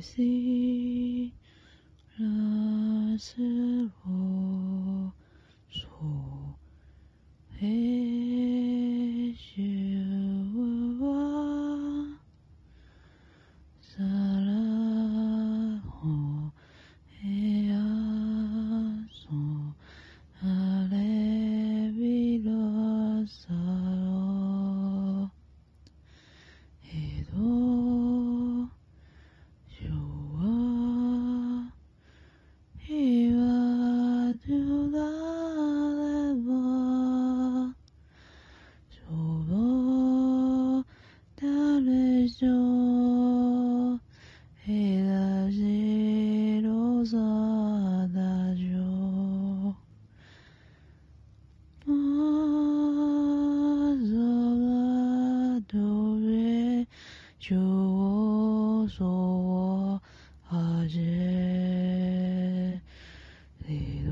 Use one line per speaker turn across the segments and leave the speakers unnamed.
si la se wo so he shu wa sa la ho he a so a le vi lo sa ro he do shu wa he wa do la le wa so wo da le jo he da ji ro sa da jo ma zo la do re jo so wo a je li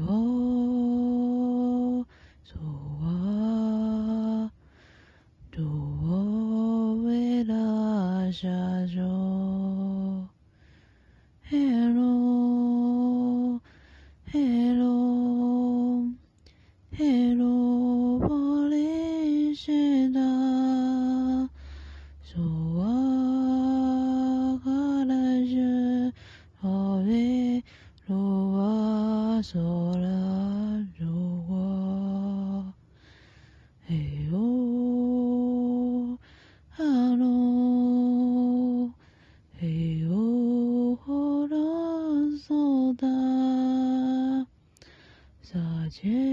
do so wa do wo we da sha jo hello hello hello polish da so wa ga je ho ve lo wa so la jo wa hey oh hello hey oh ho da so da 再见。